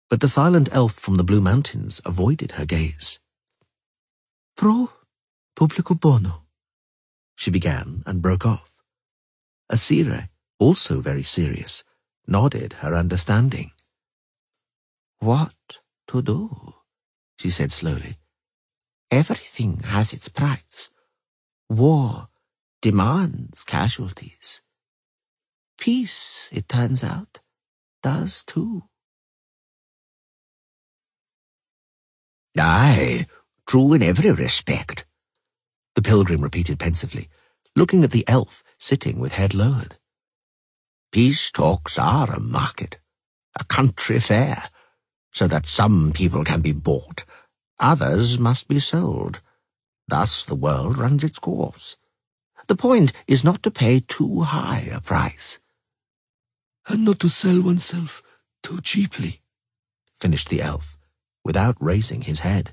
but the silent elf from the Blue Mountains avoided her gaze. Pro publico bono, she began and broke off. Asire, also very serious, nodded her understanding. What to do? She said slowly. Everything has its price. War demands casualties. Peace, it turns out, does too. Aye, true in every respect, the pilgrim repeated pensively, looking at the elf sitting with head lowered. Peace talks are a market, a country fair, so that some people can be bought, others must be sold. Thus the world runs its course. The point is not to pay too high a price. And not to sell oneself too cheaply, finished the elf, without raising his head.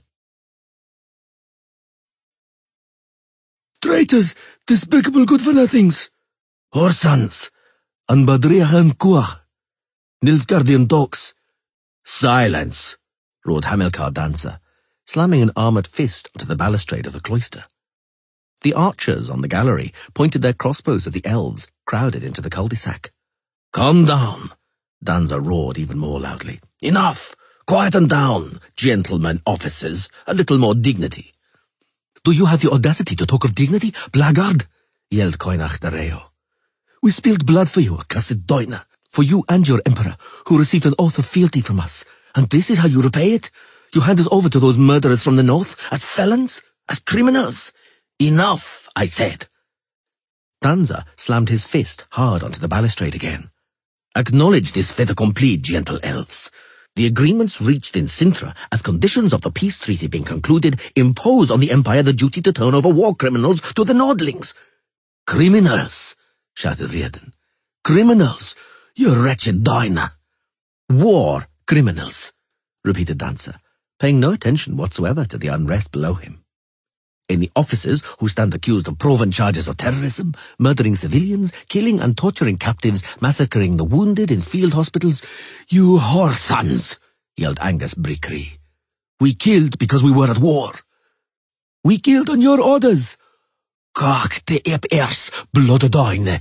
Traitors, despicable good-for-nothings, whoresons, and badriachan kuach, Nilfgaardian dogs. Silence, roared Hamilcar Dancer, slamming an armoured fist onto the balustrade of the cloister. The archers on the gallery pointed their crossbows at the elves crowded into the cul-de-sac. Calm down, Danza roared even more loudly. Enough! Quieten down, gentlemen officers, a little more dignity. Do you have the audacity to talk of dignity, blackguard? Yelled Koinach the Reo. We spilled blood for you, accursed Doina, for you and your emperor, who received an oath of fealty from us. And this is how you repay it? You hand us over to those murderers from the north, as felons, as criminals? Enough, I said. Danza slammed his fist hard onto the balustrade again. Acknowledge this fait accompli, gentle elves. The agreements reached in Cintra as conditions of the peace treaty being concluded impose on the Empire the duty to turn over war criminals to the Nordlings. Criminals, shouted Riordan. Criminals, you wretched Doina. War criminals, repeated Dancer, paying no attention whatsoever to the unrest below him. Any officers who stand accused of proven charges of terrorism, murdering civilians, killing and torturing captives, massacring the wounded in field hospitals. You whoresons, yelled Angus Brickree. We killed because we were at war. We killed on your orders. Kak de ep ers, bloededuine.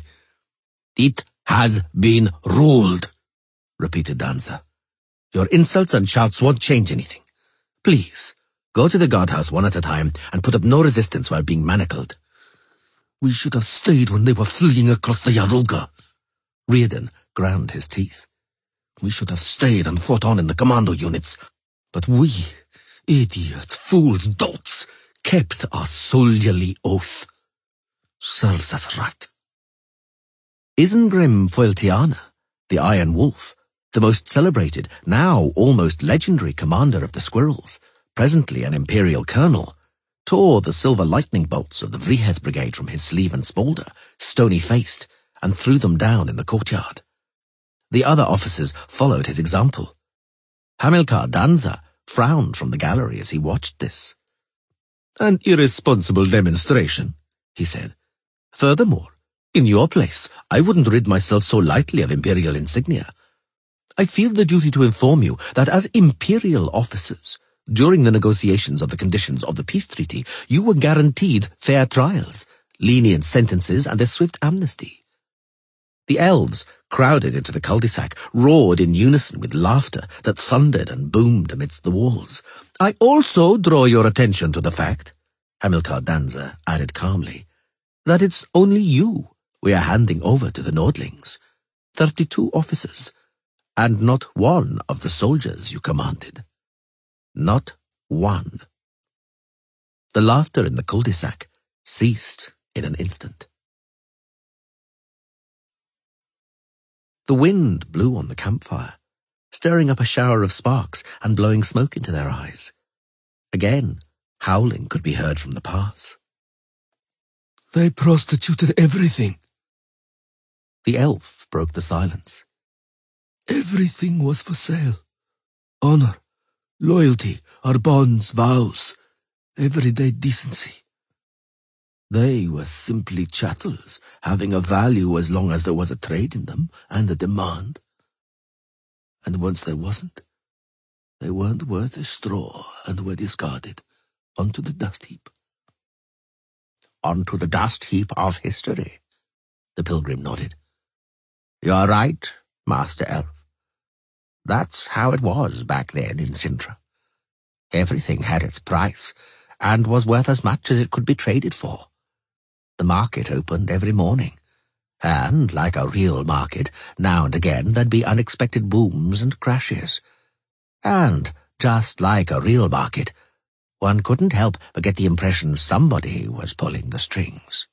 It has been ruled, repeated Danza. Your insults and shouts won't change anything. Please, go to the guardhouse one at a time and put up no resistance while being manacled. We should have stayed when they were fleeing across the Yarulga. Riordan ground his teeth. We should have stayed and fought on in the commando units. But we, idiots, fools, dolts, kept our soldierly oath. Serves us right. Isengrim Foiltiana, the Iron Wolf, the most celebrated, now almost legendary commander of the Squirrels, presently an imperial colonel, tore the silver lightning bolts of the Vriheth Brigade from his sleeve and spalder, stony-faced, and threw them down in the courtyard. The other officers followed his example. Hamilcar Danza frowned from the gallery as he watched this. An irresponsible demonstration, he said. Furthermore, in your place, I wouldn't rid myself so lightly of imperial insignia. I feel the duty to inform you that as imperial officers, during the negotiations of the conditions of the peace treaty, you were guaranteed fair trials, lenient sentences, and a swift amnesty. The elves, crowded into the cul-de-sac, roared in unison with laughter that thundered and boomed amidst the walls. I also draw your attention to the fact, Hamilcar Danza added calmly, that it's only you we are handing over to the Nordlings, 32 officers, and not one of the soldiers you commanded. Not one. The laughter in the cul-de-sac ceased in an instant. The wind blew on the campfire, stirring up a shower of sparks and blowing smoke into their eyes. Again, howling could be heard from the pass. They prostituted everything. The elf broke the silence. Everything was for sale. Honor, loyalty, our bonds, vows, everyday decency. They were simply chattels, having a value as long as there was a trade in them and a demand. And once there wasn't, They weren't worth a straw and were discarded onto the dust heap. Onto the dust heap of history, the pilgrim nodded. You're right, Master Elf. That's how it was back then in Cintra. Everything had its price, and was worth as much as it could be traded for. The market opened every morning, and, like a real market, now and again there'd be unexpected booms and crashes. And, just like a real market, one couldn't help but get the impression somebody was pulling the strings.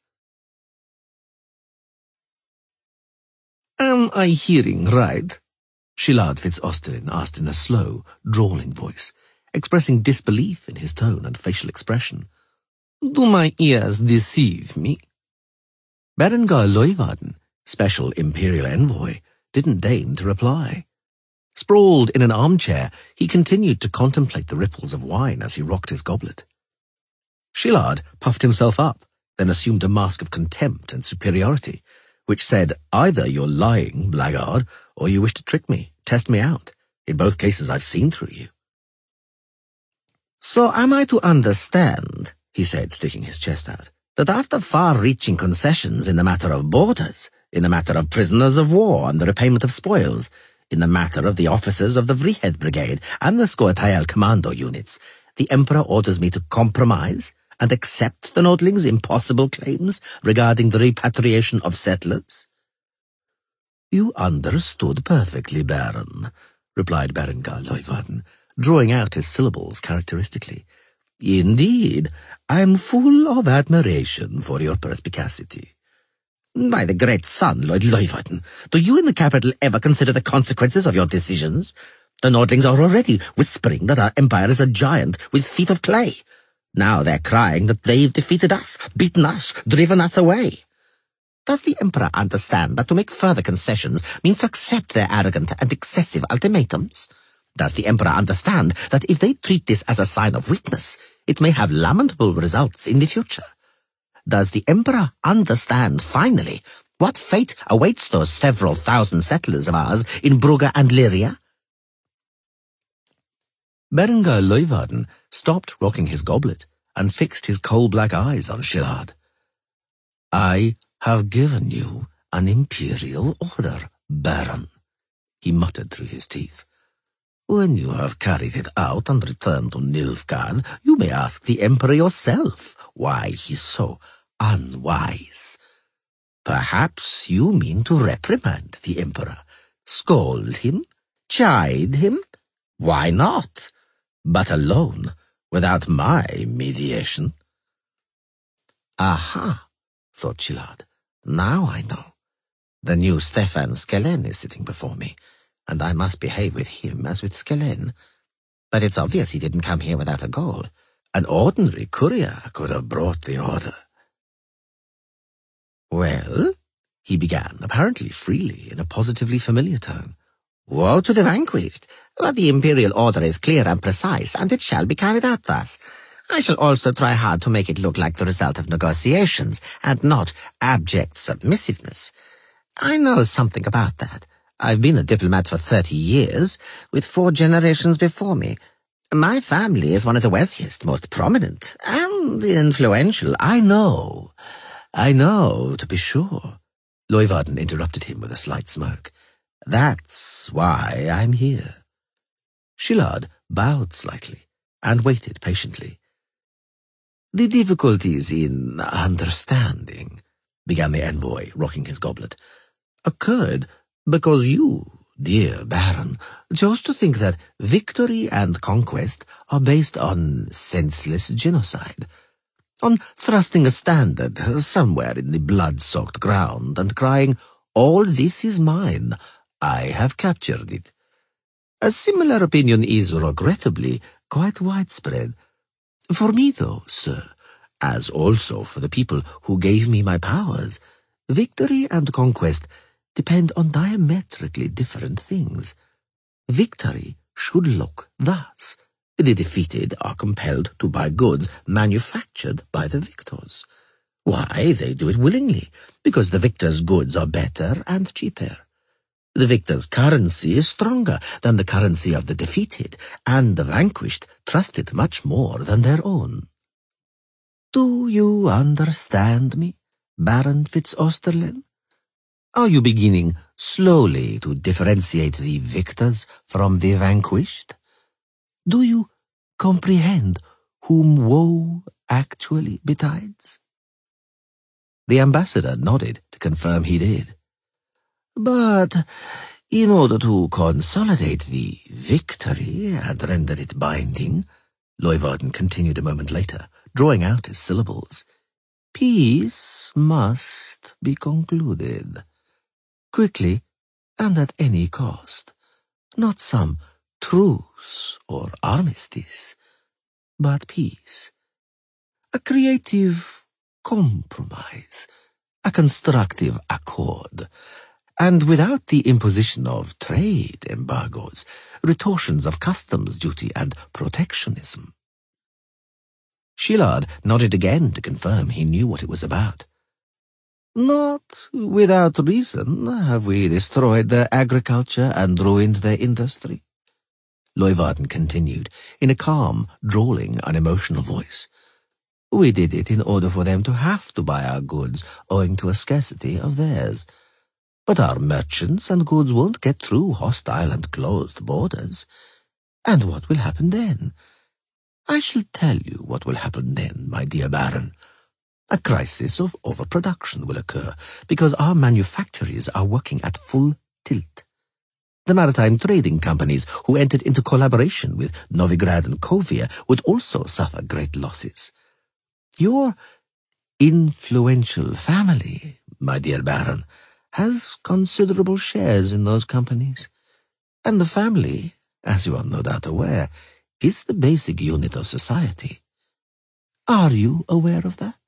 Am I hearing right? Szilard Fitz-Osterlin asked in a slow, drawling voice, expressing disbelief in his tone and facial expression. Do my ears deceive me? Berengar Leuwarden, special imperial envoy, didn't deign to reply. Sprawled in an armchair, he continued to contemplate the ripples of wine as he rocked his goblet. Szilard puffed himself up, then assumed a mask of contempt and superiority, which said, either you're lying, blackguard, or you wish to trick me, test me out. In both cases I've seen through you. So am I to understand, he said, sticking his chest out, that after far-reaching concessions in the matter of borders, in the matter of prisoners of war and the repayment of spoils, in the matter of the officers of the Vrihed Brigade and the Scoia'tael commando units, the Emperor orders me to compromise and accept the Nordling's impossible claims regarding the repatriation of settlers? You understood perfectly, Baron, replied Berengar Leuwarden, drawing out his syllables characteristically. Indeed, I am full of admiration for your perspicacity. By the great sun, Lord Leuwarden, do you in the capital ever consider the consequences of your decisions? The Nordlings are already whispering that our empire is a giant with feet of clay. Now they're crying that they've defeated us, beaten us, driven us away. Does the Emperor understand that to make further concessions means to accept their arrogant and excessive ultimatums? Does the Emperor understand that if they treat this as a sign of weakness, it may have lamentable results in the future? Does the Emperor understand, finally, what fate awaits those several thousand settlers of ours in Brugge and Lyria? Berengar Leuwarden stopped rocking his goblet and fixed his coal-black eyes on Szilard. I have given you an imperial order, Baron, he muttered through his teeth. When you have carried it out and returned to Nilfgaard, you may ask the Emperor yourself why he's so unwise. Perhaps you mean to reprimand the Emperor, scold him, chide him? Why not? But alone, without my mediation. Aha, thought Szilard. Now I know. The new Stefan Skellen is sitting before me, and I must behave with him as with Skellen. But it's obvious he didn't come here without a goal. An ordinary courier could have brought the order. Well, he began, apparently freely, in a positively familiar tone. Woe to the vanquished, but the imperial order is clear and precise, and it shall be carried out thus. I shall also try hard to make it look like the result of negotiations, and not abject submissiveness. I know something about that. I've been a diplomat for 30 years, with 4 generations before me. My family is one of the wealthiest, most prominent, and influential. I know, to be sure. Leuwarden interrupted him with a slight smirk. That's why I'm here. Szilard bowed slightly and waited patiently. The difficulties in understanding, began the envoy, rocking his goblet, occurred because you, dear Baron, chose to think that victory and conquest are based on senseless genocide, on thrusting a standard somewhere in the blood-soaked ground and crying, all this is mine, I have captured it. A similar opinion is, regrettably, quite widespread. For me, though, sir, as also for the people who gave me my powers, victory and conquest depend on diametrically different things. Victory should look thus. The defeated are compelled to buy goods manufactured by the victors. Why, they do it willingly, because the victors' goods are better and cheaper. The victor's currency is stronger than the currency of the defeated, and the vanquished trust it much more than their own. Do you understand me, Baron Fitz-Osterlen? Are you beginning slowly to differentiate the victors from the vanquished? Do you comprehend whom woe actually betides? The ambassador nodded to confirm he did. But in order to consolidate the victory and render it binding, Leuwarden continued a moment later, drawing out his syllables, peace must be concluded. Quickly and at any cost. Not some truce or armistice, but peace. A creative compromise, a constructive accord, and without the imposition of trade embargoes, retortions of customs duty and protectionism. Szilard nodded again to confirm he knew what it was about. Not without reason have we destroyed their agriculture and ruined their industry. Leuwarden continued in a calm, drawling, unemotional voice. We did it in order for them to have to buy our goods owing to a scarcity of theirs. But our merchants and goods won't get through hostile and closed borders. And what will happen then? I shall tell you what will happen then, my dear Baron. A crisis of overproduction will occur because our manufactories are working at full tilt. The maritime trading companies who entered into collaboration with Novigrad and Kovia would also suffer great losses. Your influential family, my dear Baron, has considerable shares in those companies. And the family, as you are no doubt aware, is the basic unit of society. Are you aware of that?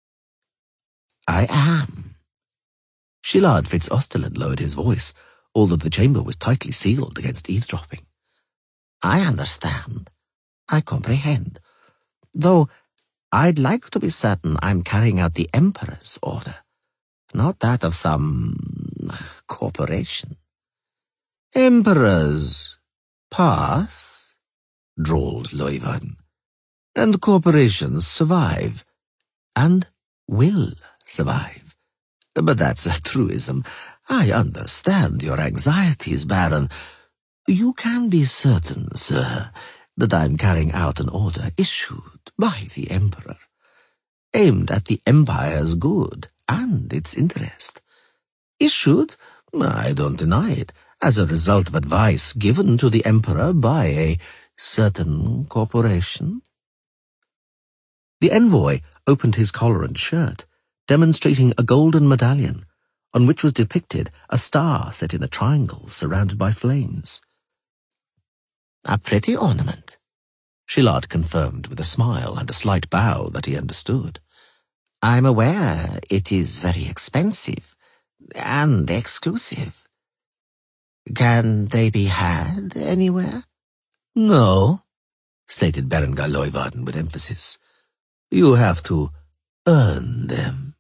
I am. Szilard Fitz-Osterlen lowered his voice, although the chamber was tightly sealed against eavesdropping. I understand. I comprehend. Though I'd like to be certain I'm carrying out the Emperor's order, not that of some corporation. Emperors pass, drawled Leuwarden, and corporations survive, and will survive. But that's a truism. I understand your anxieties, Baron. You can be certain, sir, that I'm carrying out an order issued by the Emperor, aimed at the Empire's good and its interest. Issued, I don't deny it, as a result of advice given to the Emperor by a certain corporation. The envoy opened his collar and shirt, demonstrating a golden medallion, on which was depicted a star set in a triangle surrounded by flames. A pretty ornament, Szilard confirmed with a smile and a slight bow that he understood. I'm aware it is very expensive and exclusive. Can they be had anywhere? No, stated Berengar Leuwarden with emphasis. You have to earn them.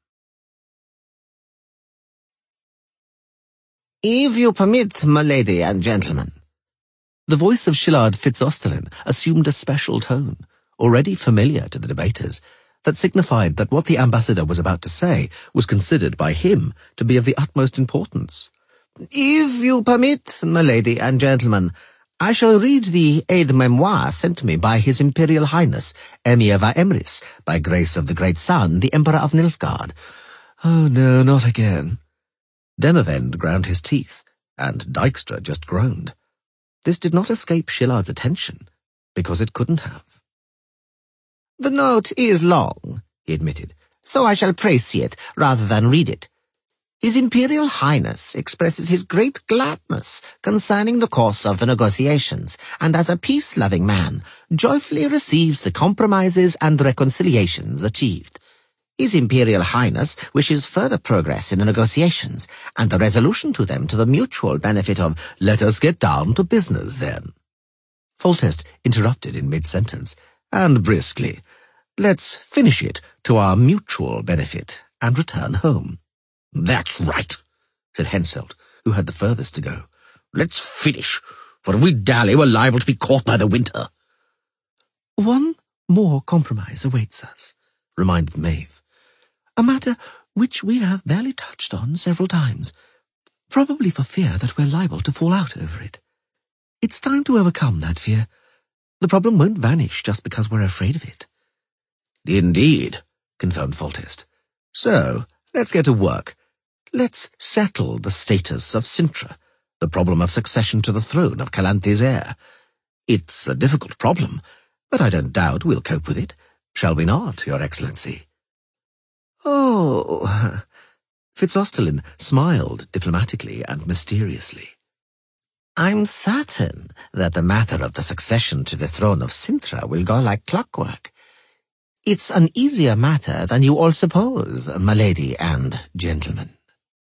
If you permit, my lady and gentlemen. The voice of Szilard Fitz-Osterlen assumed a special tone, already familiar to the debaters, that signified that what the ambassador was about to say was considered by him to be of the utmost importance. If you permit, my lady and gentlemen, I shall read the aide-memoire sent to me by His Imperial Highness, Emir va Emrys, by grace of the Great Sun, the Emperor of Nilfgaard. Oh no, not again. Demavend ground his teeth, and Dijkstra just groaned. This did not escape Szilard's attention, because it couldn't have. The note is long, he admitted, so I shall praise it rather than read it. His Imperial Highness expresses his great gladness concerning the course of the negotiations, and as a peace-loving man, joyfully receives the compromises and reconciliations achieved. His Imperial Highness wishes further progress in the negotiations, and a resolution to them to the mutual benefit of, let us get down to business then. Foltest interrupted in mid-sentence, and briskly, let's finish it to our mutual benefit and return home. That's right, said Henselt. who had the furthest to go. "Let's finish, for if we dally, we're liable to be caught by the winter." "One more compromise awaits us," reminded Maeve. "A matter which we have barely touched on several times, probably for fear that we're liable to fall out over it. It's time to overcome that fear. The problem won't vanish just because we're afraid of it." "Indeed," confirmed Foltest. "So, let's get to work. Let's settle the status of Cintra, the problem of succession to the throne of Calanthe's heir. It's a difficult problem, but I don't doubt we'll cope with it. Shall we not, Your Excellency?" "Oh," Fitzosterlin smiled diplomatically and mysteriously. "I'm certain that the matter of the succession to the throne of Cintra will go like clockwork. It's an easier matter than you all suppose, my lady and gentlemen."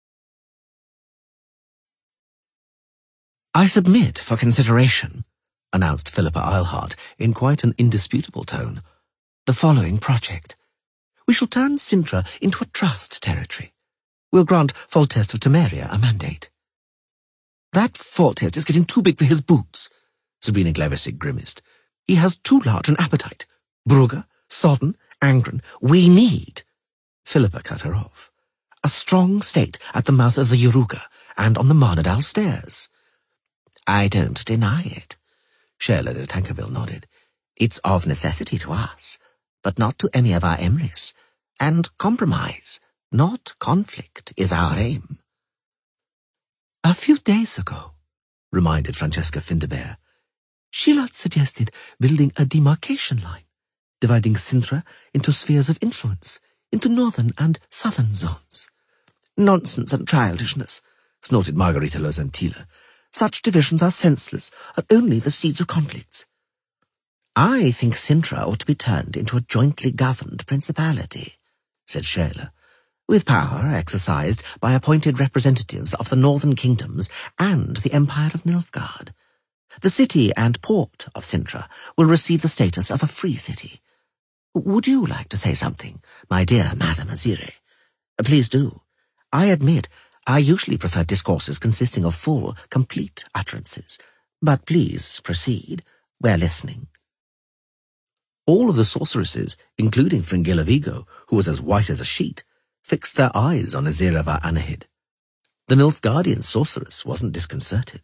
"I submit for consideration," announced Philippa Eilhart in quite an indisputable tone, "the following project. We shall turn Cintra into a trust territory. We'll grant Foltest of Temeria a mandate." "That Foltest is getting too big for his boots," Sabrina Glevisig grimaced. "He has too large an appetite. Brugge, Sodden, Angren, we need—" Philippa cut her off. "A strong state at the mouth of the Yaruga and on the Marnadal stairs." "I don't deny it," Sheila de Tankerville nodded. "It's of necessity to us, but not to any of our Emrys, and compromise, not conflict, is our aim." "A few days ago," reminded Francesca Findabair, "Shilot suggested building a demarcation line, dividing Cintra into spheres of influence, into northern and southern zones." "Nonsense and childishness," snorted Margarita Lozantila. "Such divisions are senseless, are only the seeds of conflicts." "I think Cintra ought to be turned into a jointly governed principality," said Sheila, "with power exercised by appointed representatives of the northern kingdoms and the Empire of Nilfgaard. The city and port of Cintra will receive the status of a free city. Would you like to say something, my dear Madame Azire? Please do. I admit I usually prefer discourses consisting of full, complete utterances, but please proceed. We're listening." All of the sorceresses, including Fringilla Vigo, who was as white as a sheet, fixed their eyes on Azirava Anahid. The Nilfgaardian sorceress wasn't disconcerted.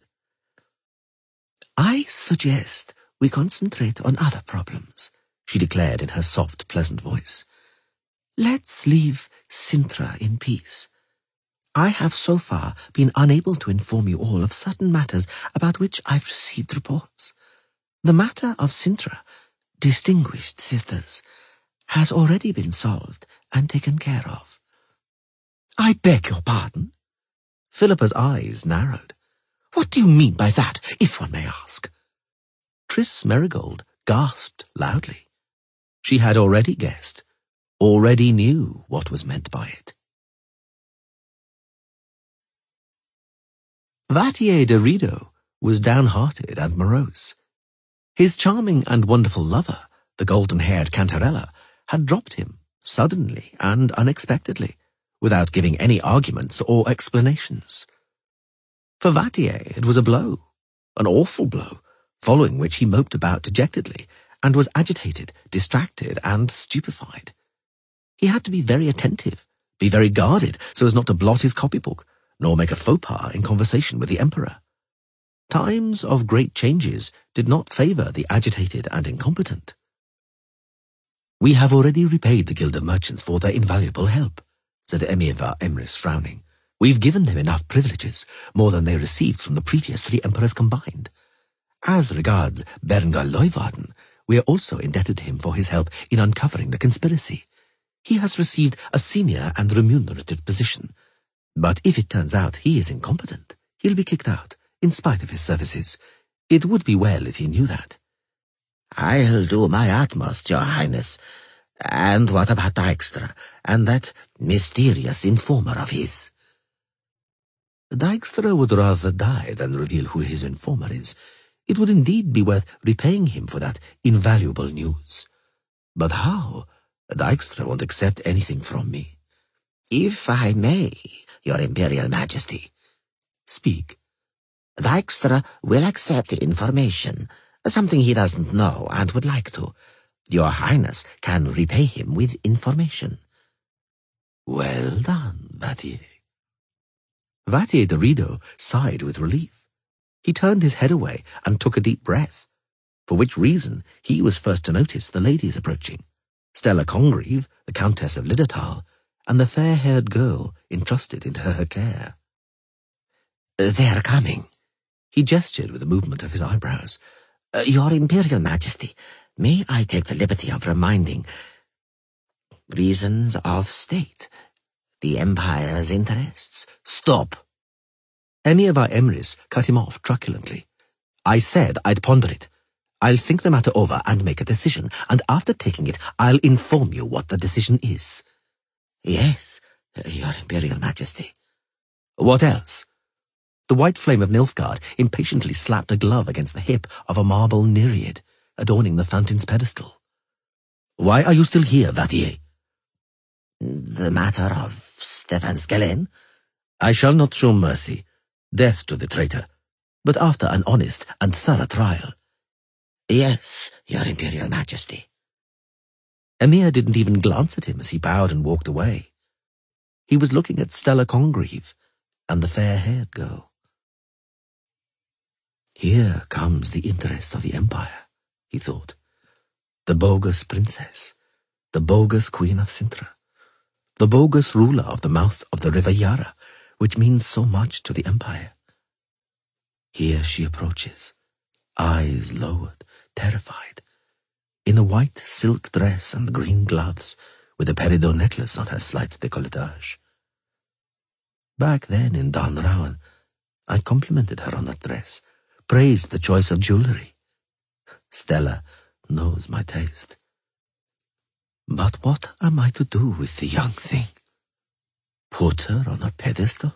"I suggest we concentrate on other problems," she declared in her soft, pleasant voice. "Let's leave Cintra in peace. I have so far been unable to inform you all of certain matters about which I've received reports. The matter of Cintra, distinguished sisters, has already been solved and taken care of." "I beg your pardon?" Philippa's eyes narrowed. "What do you mean by that, if one may ask?" Triss Merigold gasped loudly. She had already guessed, already knew what was meant by it. Vattier de Rideau was downhearted and morose. His charming and wonderful lover, the golden-haired Cantarella, had dropped him, suddenly and unexpectedly, without giving any arguments or explanations. For Vattier it was a blow, an awful blow, following which he moped about dejectedly, and was agitated, distracted, and stupefied. He had to be very attentive, be very guarded, so as not to blot his copybook, nor make a faux pas in conversation with the Emperor. Times of great changes did not favour the agitated and incompetent. "We have already repaid the Guild of Merchants for their invaluable help," said Emir var Emrys, frowning. "We've given them enough privileges, more than they received from the previous 3 emperors combined. As regards Berengar Leuwarden, we are also indebted to him for his help in uncovering the conspiracy. He has received a senior and remunerative position, but if it turns out he is incompetent, he'll be kicked out, in spite of his services. It would be well if he knew that." "I'll do my utmost, Your Highness. And what about Dijkstra, and that mysterious informer of his?" "Dijkstra would rather die than reveal who his informer is. It would indeed be worth repaying him for that invaluable news. But how? Dijkstra won't accept anything from me." "If I may, Your Imperial Majesty." Speak. Dijkstra will accept the information, something he doesn't know and would like to. Your Highness can repay him with information. Well done, Vattier. Vattier de Rideau sighed with relief. He turned his head away and took a deep breath, for which reason he was first to notice the ladies approaching, Stella Congreve, the Countess of Lidertal, and the fair-haired girl entrusted into her care. They are coming. He gestured with a movement of his eyebrows. Your Imperial Majesty, may I take the liberty of reminding reasons of state, the Empire's interests? Stop! Emir var Emrys cut him off truculently. I said I'd ponder it. I'll think the matter over and make a decision, and after taking it, I'll inform you what the decision is. Yes, Your Imperial Majesty. What else? The white flame of Nilfgaard impatiently slapped a glove against the hip of a marble Nereid, adorning the fountain's pedestal. Why are you still here, Vattier? The matter of Stefan Skellen? I shall not show mercy. Death to the traitor, but after an honest and thorough trial. Yes, Your Imperial Majesty. Emir didn't even glance at him as he bowed and walked away. He was looking at Stella Congreve and the fair-haired girl. Here comes the interest of the Empire, he thought. The bogus princess, the bogus Queen of Cintra, the bogus ruler of the mouth of the River Yara, which means so much to the Empire. Here she approaches, eyes lowered, terrified, in a white silk dress and green gloves, with a peridot necklace on her slight décolletage. Back then in Dan Rowan, I complimented her on that dress, praised the choice of jewellery. Stella knows my taste. But what am I to do with the young thing? Put her on a pedestal?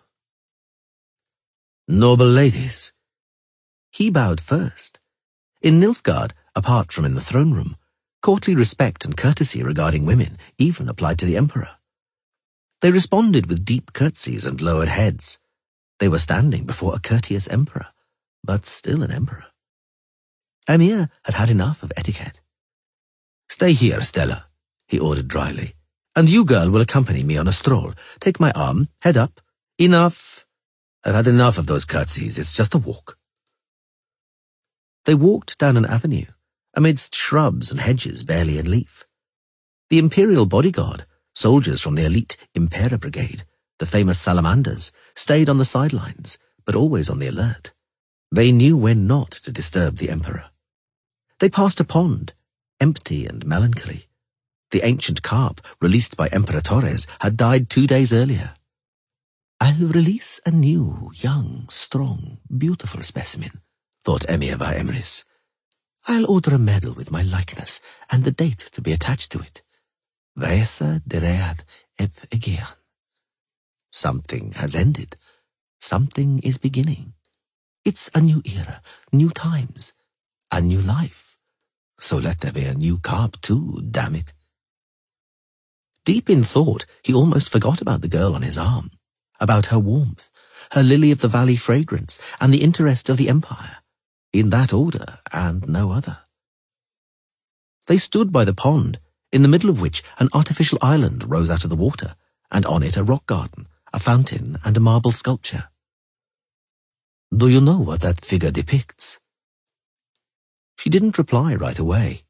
Noble ladies. He bowed first. In Nilfgaard, apart from in the throne room, courtly respect and courtesy regarding women even applied to the Emperor. They responded with deep curtsies and lowered heads. They were standing before a courteous emperor, but still an emperor. Emir had had enough of etiquette. Stay here, Stella, he ordered dryly, and you, girl, will accompany me on a stroll. Take my arm, head up. Enough. I've had enough of those curtsies. It's just a walk. They walked down an avenue, amidst shrubs and hedges barely in leaf. The imperial bodyguard, soldiers from the elite Impera Brigade, the famous salamanders, stayed on the sidelines, but always on the alert. They knew when not to disturb the emperor. They passed a pond, empty and melancholy. The ancient carp, released by Emperor Torres, had died 2 days earlier. I'll release a new, young, strong, beautiful specimen, thought Emir var Emrys. I'll order a medal with my likeness and the date to be attached to it. Vaesa Deread ep Aegean. Something has ended. Something is beginning. It's a new era, new times, a new life. So let there be a new carp too, damn it. Deep in thought, he almost forgot about the girl on his arm, about her warmth, her lily-of-the-valley fragrance, and the interest of the Empire, in that order and no other. They stood by the pond, in the middle of which an artificial island rose out of the water, and on it a rock garden, a fountain, and a marble sculpture. Do you know what that figure depicts? She didn't reply right away.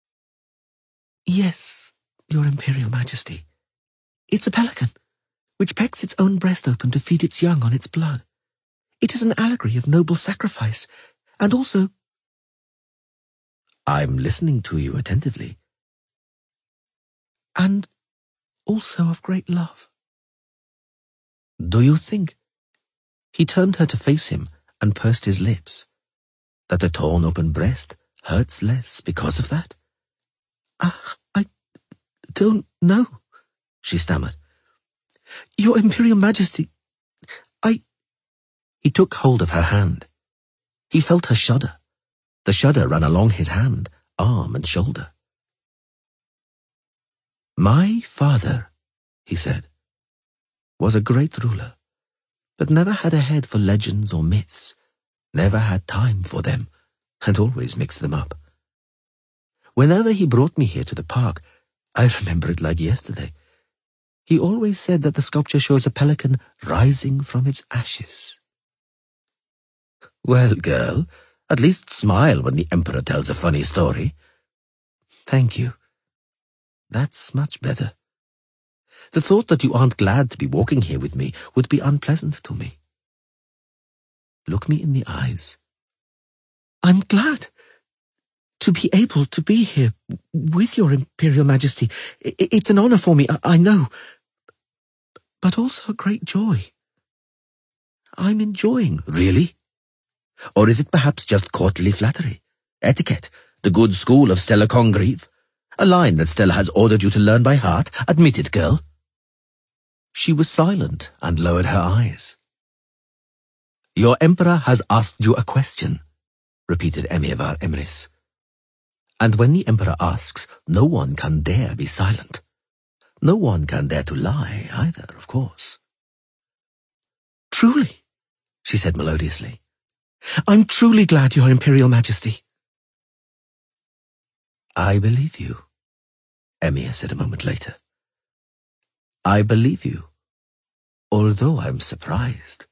Yes, Your Imperial Majesty. It's a pelican, which pecks its own breast open to feed its young on its blood. It is an allegory of noble sacrifice, and also... I'm listening to you attentively. And also of great love. Do you think... He turned her to face him and pursed his lips. That the torn open breast hurts less because of that? I don't know, she stammered. Your Imperial Majesty, He took hold of her hand. He felt her shudder. The shudder ran along his hand, arm and shoulder. My father, he said, was a great ruler. but never had a head for legends or myths, never had time for them, and always mixed them up. Whenever he brought me here to the park, I remember it like yesterday, he always said that the sculpture shows a pelican rising from its ashes. Well, girl, at least smile when the Emperor tells a funny story. Thank you. That's much better. The thought that you aren't glad to be walking here with me would be unpleasant to me. Look me in the eyes. I'm glad to be able to be here with your Imperial Majesty. It's an honor for me, I know, but also a great joy. I'm enjoying. Really? Or is it perhaps just courtly flattery? Etiquette, the good school of Stella Congreve? A line that Stella has ordered you to learn by heart? Admit it, girl. She was silent and lowered her eyes. Your Emperor has asked you a question, repeated Emir var Emrys. And when the Emperor asks, no one can dare be silent. No one can dare to lie either, of course. Truly, she said melodiously, I'm truly glad, Your Imperial Majesty. I believe you, Emir said a moment later. I believe you, although I'm surprised.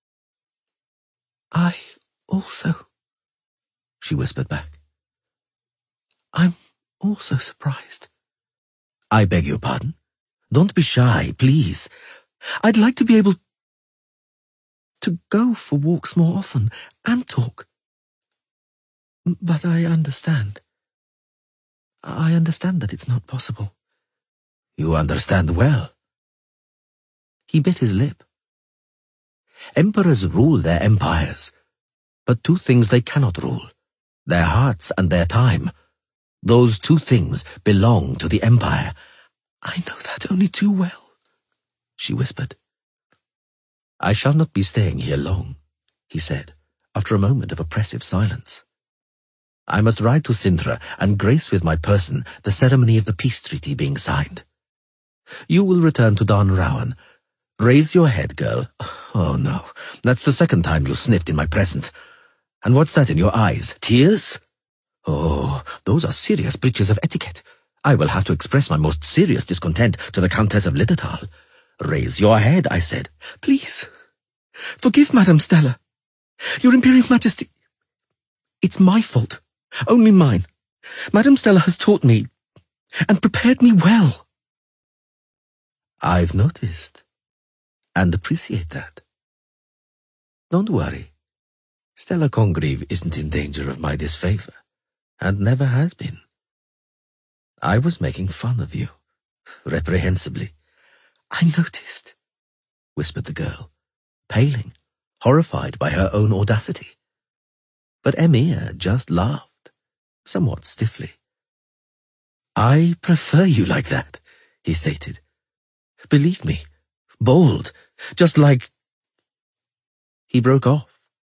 I also, she whispered back. I'm also surprised. I beg your pardon? Don't be shy, please. I'd like to be able to go for walks more often and talk. But I understand. I understand that it's not possible. You understand well. He bit his lip. Emperors rule their empires, but two things they cannot rule, their hearts and their time. Those two things belong to the empire. I know that only too well, she whispered. I shall not be staying here long, he said, after a moment of oppressive silence. I must ride to Cintra and grace with my person the ceremony of the peace treaty being signed. You will return to Don Rowan. Raise your head, girl. Oh, no, that's the second time you sniffed in my presence. And what's that in your eyes? Tears? Oh, those are serious breaches of etiquette. I will have to express my most serious discontent to the Countess of Littertal. Raise your head, I said. Please, forgive Madame Stella. Your Imperial Majesty, it's my fault, only mine. Madame Stella has taught me and prepared me well. I've noticed and appreciate that. Don't worry. Stella Congreve isn't in danger of my disfavor, and never has been. I was making fun of you, reprehensibly. I noticed, whispered the girl, paling, horrified by her own audacity. But Emir just laughed, somewhat stiffly. I prefer you like that, he stated. Believe me, bold, just like... He broke off.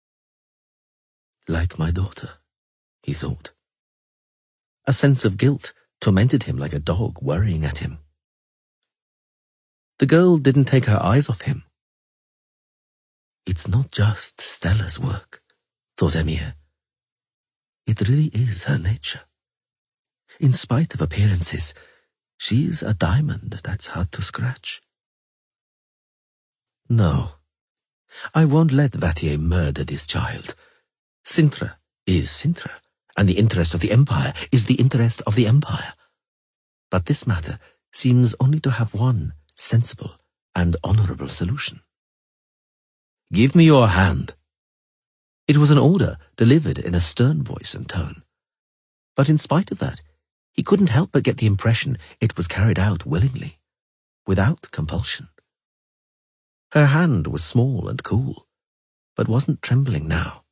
Like my daughter, he thought. A sense of guilt tormented him like a dog worrying at him. The girl didn't take her eyes off him. It's not just Stella's work, thought Emir. It really is her nature. In spite of appearances, she's a diamond that's hard to scratch. No, I won't let Vattier murder this child. Cintra is Cintra, and the interest of the Empire is the interest of the Empire. But this matter seems only to have one sensible and honorable solution. Give me your hand. It was an order delivered in a stern voice and tone. But in spite of that, he couldn't help but get the impression it was carried out willingly, without compulsion. Her hand was small and cool, but wasn't trembling now.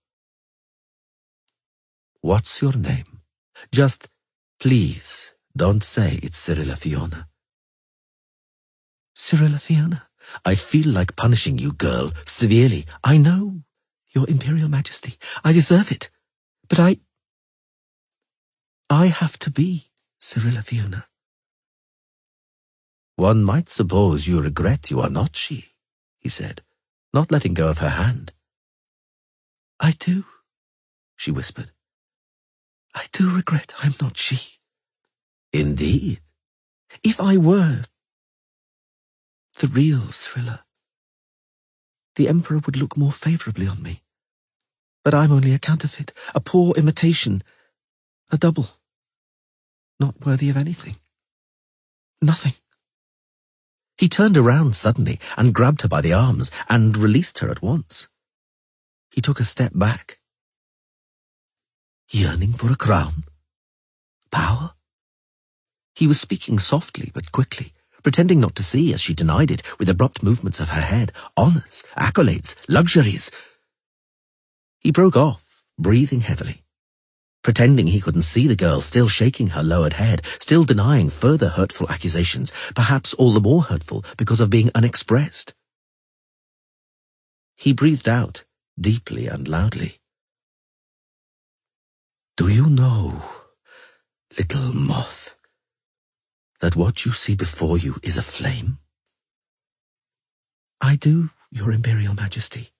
What's your name? Just, please, don't say it's Cyrilla Fiona. Cyrilla Fiona? I feel like punishing you, girl, severely. I know, Your Imperial Majesty. I deserve it. But I have to be Cyrilla Fiona. One might suppose you regret you are not she, he said, not letting go of her hand. I do, she whispered. I do regret I'm not she. Indeed. If I were the real Srilla, the Emperor would look more favourably on me. But I'm only a counterfeit, a poor imitation, a double. Not worthy of anything. Nothing. He turned around suddenly and grabbed her by the arms and released her at once. He took a step back. Yearning for a crown? Power? He was speaking softly but quickly, pretending not to see as she denied it with abrupt movements of her head. Honours, accolades, luxuries. He broke off, breathing heavily, pretending he couldn't see the girl still shaking her lowered head, still denying further hurtful accusations, perhaps all the more hurtful because of being unexpressed. He breathed out, deeply and loudly. Do you know, little moth, that what you see before you is a flame? I do, Your Imperial Majesty.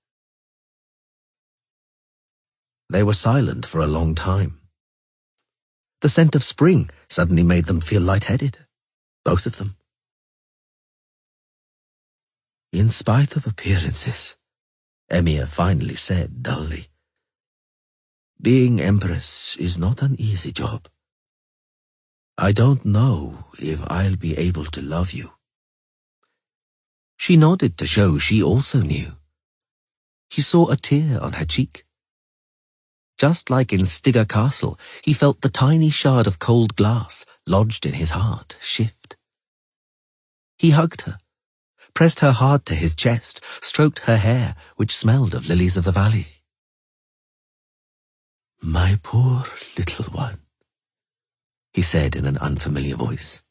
They were silent for a long time. The scent of spring suddenly made them feel lightheaded, both of them. In spite of appearances, Emir finally said dully, being Empress is not an easy job. I don't know if I'll be able to love you. She nodded to show she also knew. He saw a tear on her cheek. Just like in Stigger Castle, he felt the tiny shard of cold glass lodged in his heart shift. He hugged her, pressed her hard to his chest, stroked her hair, which smelled of lilies of the valley. My poor little one, he said in an unfamiliar voice.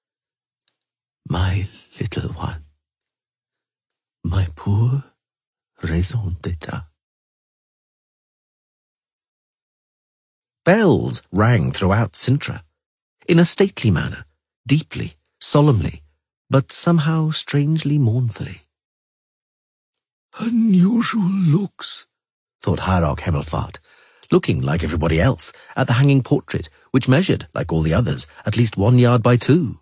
My little one. My poor raison d'etat. Bells rang throughout Cintra, in a stately manner, deeply, solemnly, but somehow strangely mournfully. Unusual looks, thought Hierarch Hemmelfart, looking like everybody else at the hanging portrait, which measured, like all the others, at least 1 yard by 2.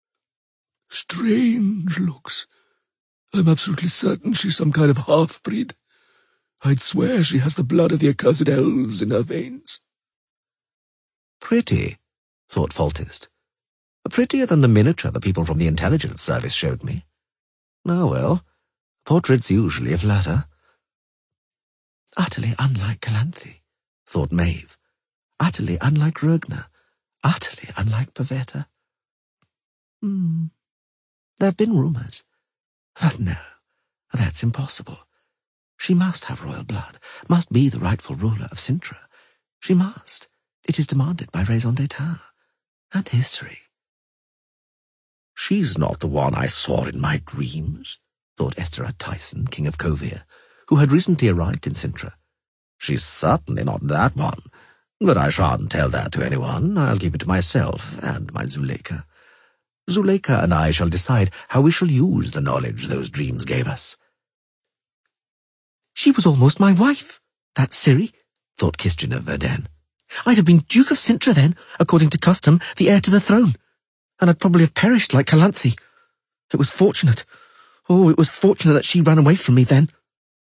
Strange looks. I'm absolutely certain she's some kind of half-breed. I'd swear she has the blood of the accursed elves in her veins. Pretty, thought Foltest. Prettier than the miniature the people from the intelligence service showed me. Oh well, portraits usually flatter. Utterly unlike Calanthe, thought Maeve. Utterly unlike Rugna. Utterly unlike Pavetta. There have been rumours. But no, that's impossible. She must have royal blood, must be the rightful ruler of Cintra. She must. It is demanded by raison d'etat and history. She's not the one I saw in my dreams, thought Esterad Tyson, King of Kovir, who had recently arrived in Cintra. She's certainly not that one, but I shan't tell that to anyone. I'll keep it to myself and my Zuleika. Zuleika and I shall decide how we shall use the knowledge those dreams gave us. She was almost my wife, that Ciri, thought Kistrin of Verden. I'd have been Duke of Cintra then, according to custom, the heir to the throne, and I'd probably have perished like Calanthe. It was fortunate. Oh, it was fortunate that she ran away from me then.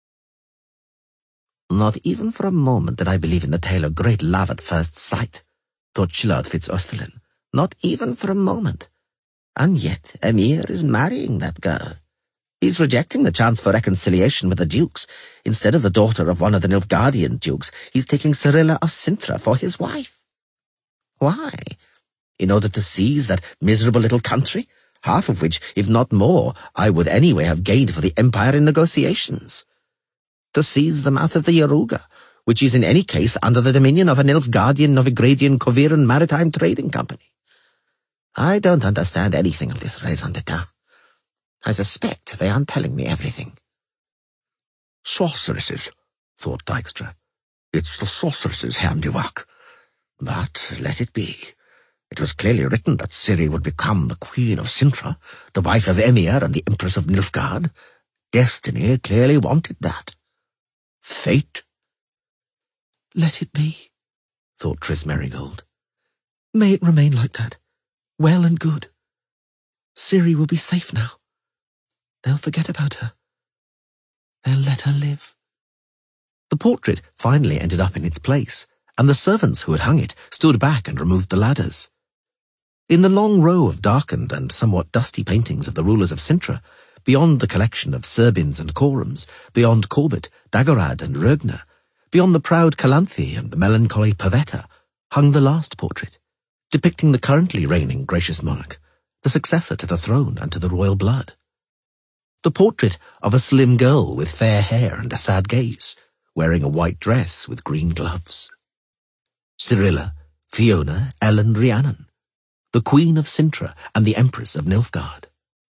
Not even for a moment did I believe in the tale of great love at first sight, thought Chilard Fitz-Osterlin. Not even for a moment. And yet Emir is marrying that girl. He's rejecting the chance for reconciliation with the dukes. Instead of the daughter of one of the Nilfgaardian dukes, he's taking Cirilla of Cintra for his wife. Why? In order to seize that miserable little country, half of which, if not more, I would anyway have gained for the Empire in negotiations. To seize the mouth of the Yaruga, which is in any case under the dominion of a Nilfgaardian, Novigradian, Koviran maritime trading company. I don't understand anything of this raison d'etat. I suspect they aren't telling me everything. Sorceresses, thought Dykstra. It's the sorceresses' handiwork. But let it be. It was clearly written that Ciri would become the Queen of Cintra, the wife of Emir and the Empress of Nilfgaard. Destiny clearly wanted that. Fate? Let it be, thought Tris Merigold. May it remain like that, well and good. Ciri will be safe now. They'll forget about her. They'll let her live. The portrait finally ended up in its place, and the servants who had hung it stood back and removed the ladders. In the long row of darkened and somewhat dusty paintings of the rulers of Cintra, beyond the collection of Serbins and Corums, beyond Corbett, Dagorad and Rögner, beyond the proud Calanthe and the melancholy Pavetta, hung the last portrait, depicting the currently reigning gracious monarch, the successor to the throne and to the royal blood. The portrait of a slim girl with fair hair and a sad gaze, wearing a white dress with green gloves. Cyrilla, Fiona, Ellen Rhiannon, the Queen of Cintra and the Empress of Nilfgaard.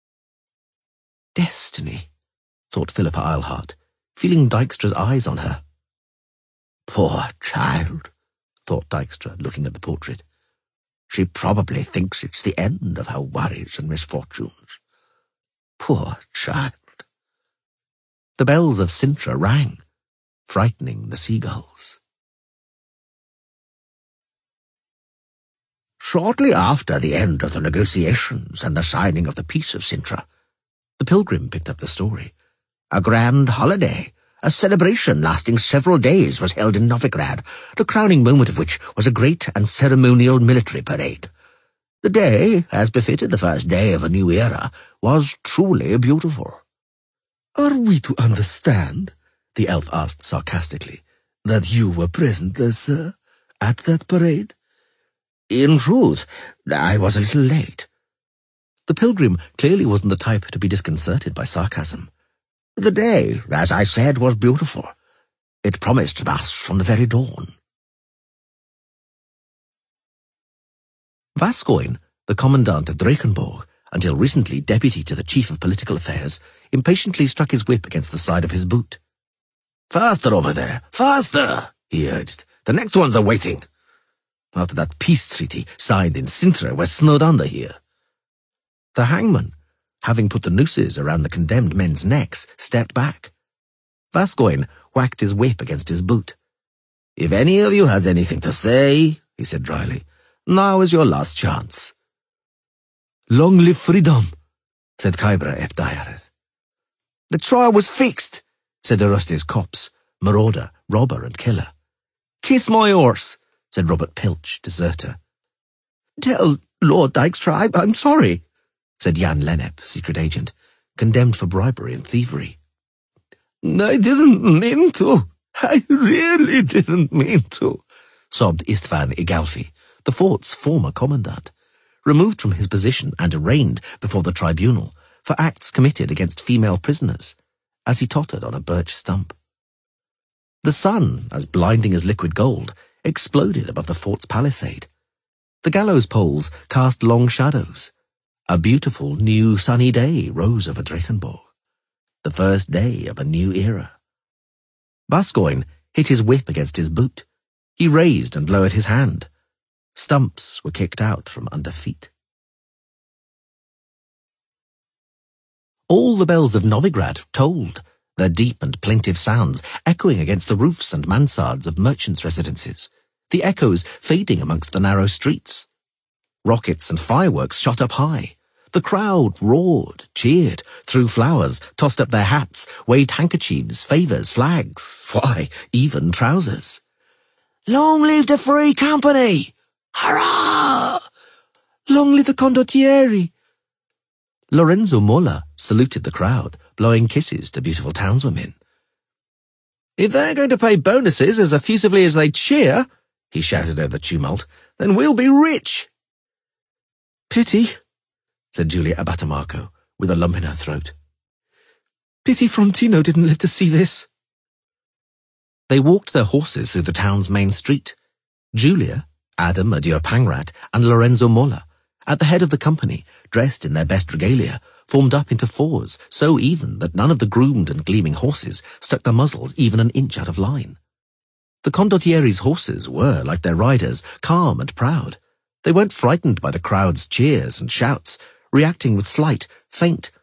Destiny, thought Philippa Eilhart, feeling Dijkstra's eyes on her. Poor child, thought Dijkstra, looking at the portrait. She probably thinks it's the end of her worries and misfortunes. Poor child. The bells of Cintra rang, frightening the seagulls. Shortly after the end of the negotiations and the signing of the Peace of Cintra, the pilgrim picked up the story. A grand holiday, a celebration lasting several days, was held in Novigrad, the crowning moment of which was a great and ceremonial military parade. The day, as befitted the first day of a new era, was truly beautiful. Are we to understand, the elf asked sarcastically, that you were present there, sir, at that parade? In truth, I was a little late. The pilgrim clearly wasn't the type to be disconcerted by sarcasm. The day, as I said, was beautiful. It promised thus from the very dawn. Vascoin, the commandant of Drakenborg, until recently deputy to the chief of political affairs, impatiently struck his whip against the side of his boot. Faster over there, faster, he urged. The next ones are waiting. After that peace treaty signed in Cintra, we're snowed under here. The hangman, having put the nooses around the condemned men's necks, stepped back. Vascoin whacked his whip against his boot. If any of you has anything to say, he said dryly, now is your last chance. Long live freedom, said Kybra ep Daiareth. The trial was fixed, said Orestes Copse, marauder, robber and killer. Kiss my horse, said Robert Pilch, deserter. Tell Lord Dijkstra I'm sorry, said Jan Lennep, secret agent, condemned for bribery and thievery. I didn't mean to. I really didn't mean to, sobbed Istvan Igalfi, the fort's former commandant, removed from his position and arraigned before the tribunal for acts committed against female prisoners, as he tottered on a birch stump. The sun, as blinding as liquid gold, exploded above the fort's palisade. The gallows poles cast long shadows. A beautiful new sunny day rose over Drakenborg, the first day of a new era. Vascoin hit his whip against his boot. He raised and lowered his hand. Stumps were kicked out from under feet. All the bells of Novigrad tolled, their deep and plaintive sounds echoing against the roofs and mansards of merchants' residences, the echoes fading amongst the narrow streets. Rockets and fireworks shot up high. The crowd roared, cheered, threw flowers, tossed up their hats, waved handkerchiefs, favours, flags, why, even trousers. Long live the Free Company! Hurrah! Long live the Condottieri! Lorenzo Mola saluted the crowd, blowing kisses to beautiful townswomen. If they're going to pay bonuses as effusively as they cheer, he shouted over the tumult, then we'll be rich. Pity, said Julia Abatamarco, with a lump in her throat. Pity Frontino didn't live to see this. They walked their horses through the town's main street. Julia, Adam Adur Pangrat, and Lorenzo Mola, at the head of the company, dressed in their best regalia, formed up into fours, so even that none of the groomed and gleaming horses stuck their muzzles even an inch out of line. The Condottieri's horses were, like their riders, calm and proud. They weren't frightened by the crowd's cheers and shouts, reacting with slight, faint,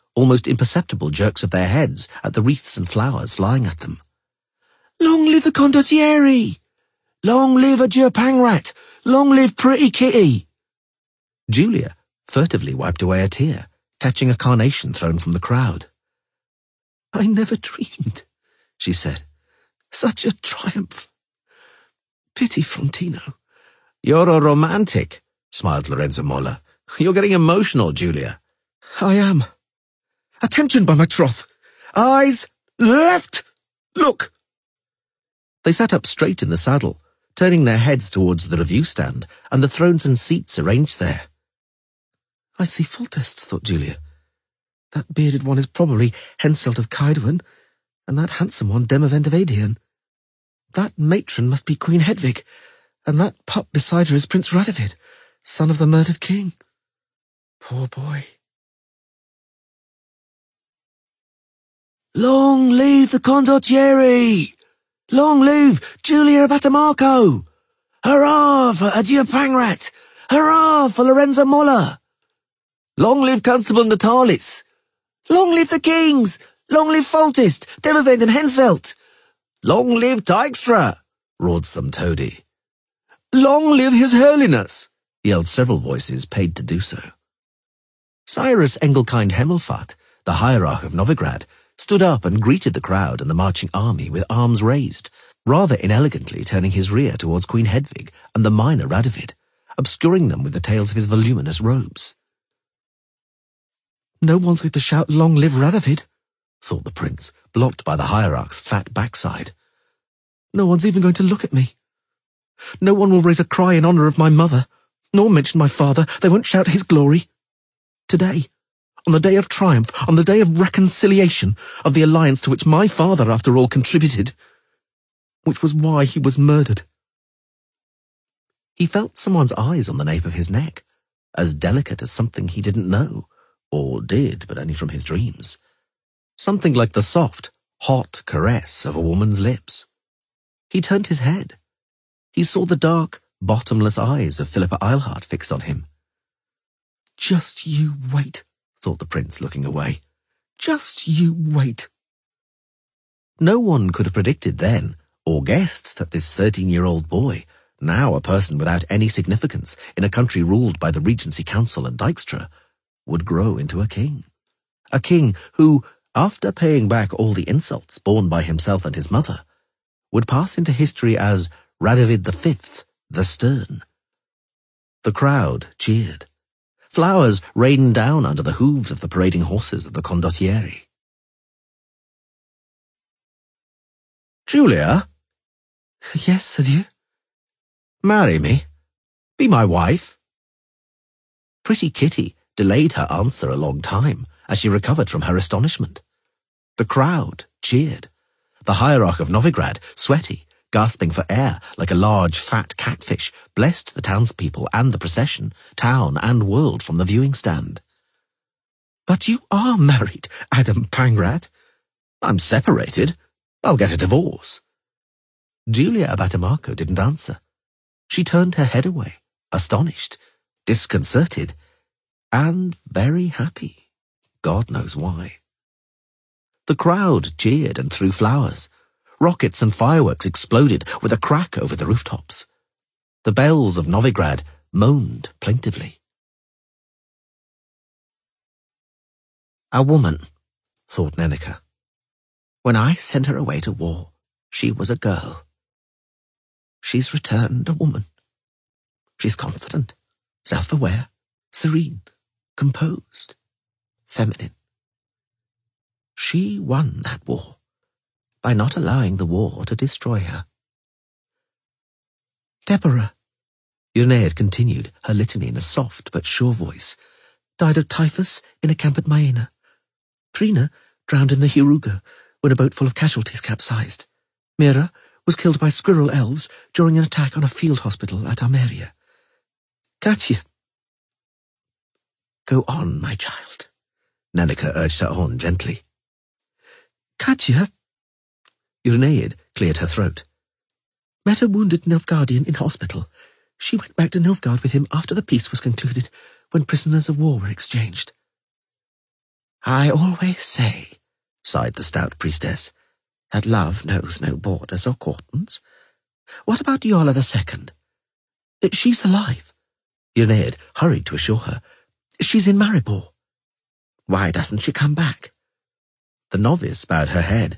almost imperceptible jerks of their heads at the wreaths and flowers flying at them. "Long live the condottieri! Long live Adieu Pangrat! Long live Pretty Kitty!" Julia furtively wiped away a tear, catching a carnation thrown from the crowd. "I never dreamed," she said. "Such a triumph. Pity Frontino." "You're a romantic," smiled Lorenzo Mola. "You're getting emotional, Julia." "I am. Attention, by my troth! Eyes left! Look!" They sat up straight in the saddle, turning their heads towards the review stand and the thrones and seats arranged there. "I see Foltest," thought Julia. "That bearded one is probably Henselt of Kaedwen, and that handsome one Demavend of Aedion. That matron must be Queen Hedvig, and that pup beside her is Prince Radovid, son of the murdered king. Poor boy." "Long live the condottieri! Long live Julia Abbatemarco! Hurrah for Adieu Pangrat! Hurrah for Lorenzo Mola! Long live Constable Natalis! Long live the kings! Long live Foltest, Demavend and Henselt! "Long live Dykstra!" roared some toady. "Long live His Holiness!" yelled several voices paid to do so. Cyrus Engelkind Hemmelfart, the hierarch of Novigrad, stood up and greeted the crowd and the marching army with arms raised, rather inelegantly turning his rear towards Queen Hedvig and the minor Radovid, obscuring them with the tails of his voluminous robes. "No one's going to shout, 'Long live Radovid,'" thought the prince, blocked by the hierarch's fat backside. "No one's even going to look at me. No one will raise a cry in honor of my mother, nor mention my father. They won't shout his glory. Today, on the day of triumph, on the day of reconciliation, of the alliance to which my father, after all, contributed, which was why he was murdered." He felt someone's eyes on the nape of his neck, as delicate as something he didn't know, or did, but only from his dreams. Something like the soft, hot caress of a woman's lips. He turned his head. He saw the dark, bottomless eyes of Philippa Eilhart fixed on him. "Just you wait," thought the prince, looking away. "Just you wait." No one could have predicted then, or guessed, that this 13-year-old boy, now a person without any significance in a country ruled by the Regency Council and Dykstra, would grow into a king. A king who, after paying back all the insults borne by himself and his mother, would pass into history as Radovid V, the Stern. The crowd cheered. Flowers rained down under the hooves of the parading horses of the condottieri. "Julia?" "Yes, adieu." "Marry me. Be my wife." Pretty Kitty delayed her answer a long time as she recovered from her astonishment. The crowd cheered. The hierarch of Novigrad, sweaty, gasping for air like a large fat catfish, blessed the townspeople and the procession, town and world from the viewing stand. "But you are married, Adam Pangrat." "I'm separated. I'll get a divorce." Julia Abbatemarco didn't answer. She turned her head away, astonished, disconcerted, and very happy. God knows why. The crowd cheered and threw flowers. Rockets and fireworks exploded with a crack over the rooftops. The bells of Novigrad moaned plaintively. A woman, thought Nenica. When I sent her away to war, she was a girl. She's returned a woman. She's confident, self-aware, serene, composed, feminine. She won that war by not allowing the war to destroy her. Deborah, Euneid continued her litany in a soft but sure voice, died of typhus in a camp at Maena. Trina drowned in the Huruga when a boat full of casualties capsized. Mira was killed by squirrel elves during an attack on a field hospital at Armeria. Katya. Go on, my child, Nenica urged her on gently. Katya. Euneid cleared her throat. Met a wounded Nilfgaardian in hospital. She went back to Nilfgaard with him after the peace was concluded, when prisoners of war were exchanged. I always say, sighed the stout priestess, that love knows no borders or cordons. What about Yola II? She's alive. Yoned hurried to assure her. She's in Maribor. Why doesn't she come back? The novice bowed her head.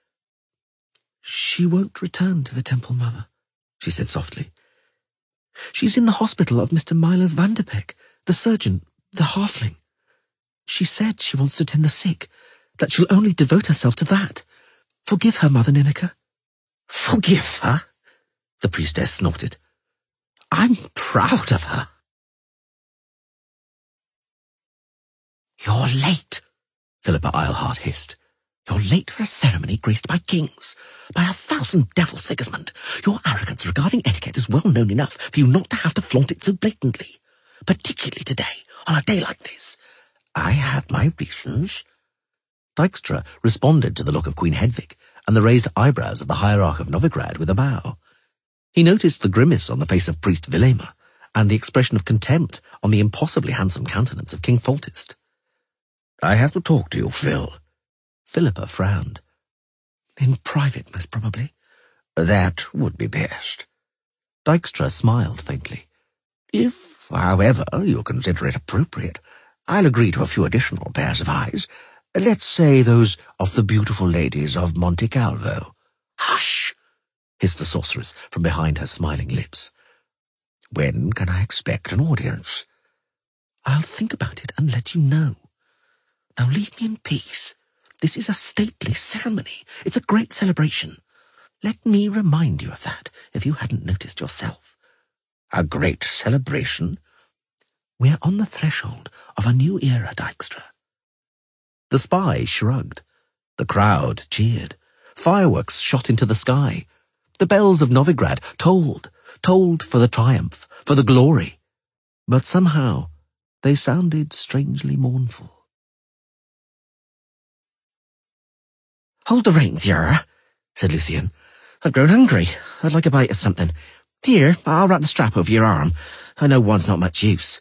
She won't return to the Temple Mother, she said softly. She's in the hospital of Mr. Milo Vanderpeck, the surgeon, the halfling. She said she wants to tend the sick, that she'll only devote herself to that. Forgive her, Mother Ninika. Forgive her? The priestess snorted. I'm proud of her. You're late, Philippa Eilhart hissed. You're late for a ceremony graced by kings, by 1,000 devils, Sigismund. Your arrogance regarding etiquette is well known enough for you not to have to flaunt it so blatantly, particularly today, on a day like this. I have my reasons. Dykstra responded to the look of Queen Hedvig and the raised eyebrows of the hierarch of Novigrad with a bow. He noticed the grimace on the face of Priest Vilema and the expression of contempt on the impossibly handsome countenance of King Foltest. I have to talk to you, Phil. Philippa frowned. In private, most probably. That would be best. Dykstra smiled faintly. If, however, you consider it appropriate, I'll agree to a few additional pairs of eyes. Let's say those of the beautiful ladies of Monte Calvo. Hush! Hissed the sorceress from behind her smiling lips. When can I expect an audience? I'll think about it and let you know. Now leave me in peace. This is a stately ceremony. It's a great celebration. Let me remind you of that, if you hadn't noticed yourself. A great celebration? We're on the threshold of a new era, Dykstra. The spy shrugged. The crowd cheered. Fireworks shot into the sky. The bells of Novigrad tolled for the triumph, for the glory. But somehow they sounded strangely mournful. Hold the reins, Yara, said Lucien. I've grown hungry. I'd like a bite of something. Here, I'll wrap the strap over your arm. I know one's not much use.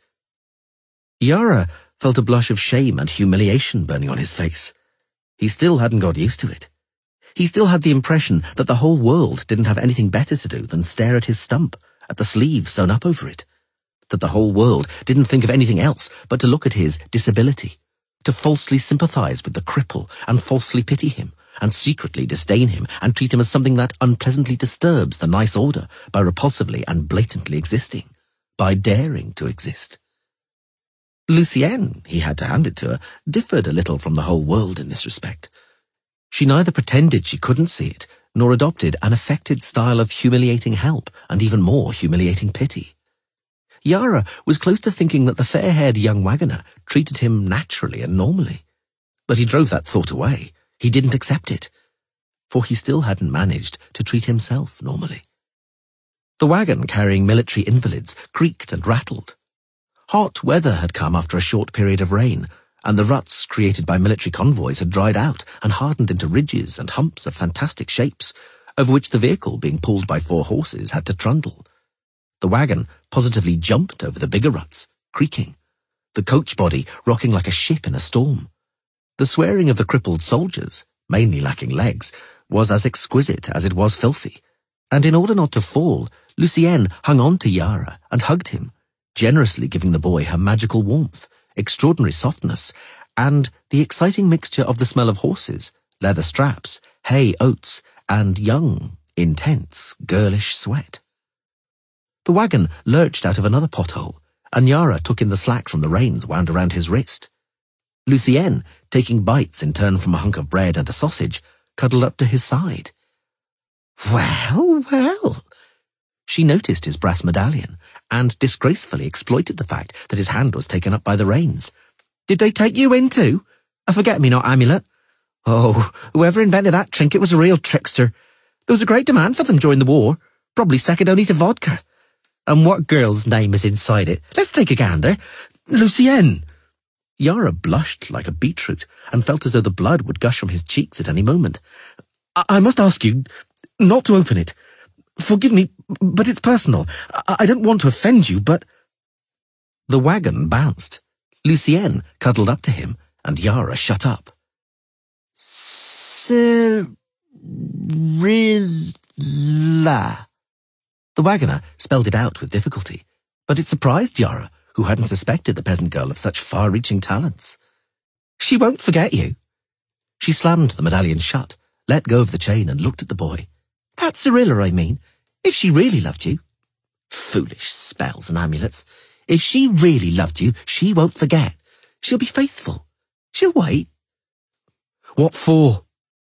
Yara felt a blush of shame and humiliation burning on his face. He still hadn't got used to it. He still had the impression that the whole world didn't have anything better to do than stare at his stump, at the sleeve sewn up over it. That the whole world didn't think of anything else but to look at his disability, to falsely sympathize with the cripple and falsely pity him, and secretly disdain him and treat him as something that unpleasantly disturbs the nice order by repulsively and blatantly existing, by daring to exist. Lucienne, he had to hand it to her, differed a little from the whole world in this respect. She neither pretended she couldn't see it, nor adopted an affected style of humiliating help and even more humiliating pity. Yara was close to thinking that the fair-haired young wagoner treated him naturally and normally. But he drove that thought away. He didn't accept it, for he still hadn't managed to treat himself normally. The wagon carrying military invalids creaked and rattled. Hot weather had come after a short period of rain, and the ruts created by military convoys had dried out and hardened into ridges and humps of fantastic shapes, over which the vehicle, being pulled by 4 horses, had to trundle. The wagon positively jumped over the bigger ruts, creaking, the coach body rocking like a ship in a storm. The swearing of the crippled soldiers, mainly lacking legs, was as exquisite as it was filthy, and in order not to fall, Lucienne hung on to Yara and hugged him, generously giving the boy her magical warmth, extraordinary softness, and the exciting mixture of the smell of horses, leather straps, hay oats, and young, intense, girlish sweat. The wagon lurched out of another pothole, and Yara took in the slack from the reins wound around his wrist. Lucienne, taking bites in turn from a hunk of bread and a sausage, cuddled up to his side. Well, well. She noticed his brass medallion, and disgracefully exploited the fact that his hand was taken up by the reins. Did they take you in too? A forget-me-not amulet? Oh, whoever invented that trinket was a real trickster. There was a great demand for them during the war, probably second only to vodka. And what girl's name is inside it? Let's take a gander. Lucienne. Yara blushed like a beetroot and felt as though the blood would gush from his cheeks at any moment. I must ask you not to open it. Forgive me, but it's personal. I don't want to offend you, but... The wagon bounced. Lucienne cuddled up to him, and Yara shut up. Cyrilla. The wagoner spelled it out with difficulty, but it surprised Yara, who hadn't suspected the peasant girl of such far-reaching talents. She won't forget you. She slammed the medallion shut, let go of the chain, and looked at the boy. That's Cyrilla, I mean. If she really loved you. Foolish spells and amulets. If she really loved you, she won't forget. She'll be faithful. She'll wait. What for?